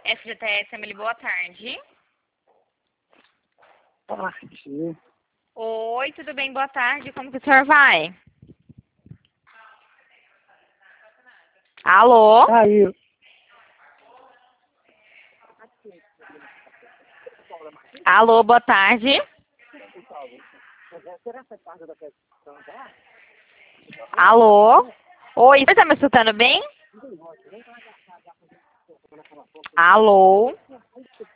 FGTS, Emily, boa tarde. Tarde. Oi, tudo bem? Boa tarde. Como que o senhor vai? Alô? Caiu. Alô, boa tarde. Alô? Oi, você tá me escutando bem? Alô?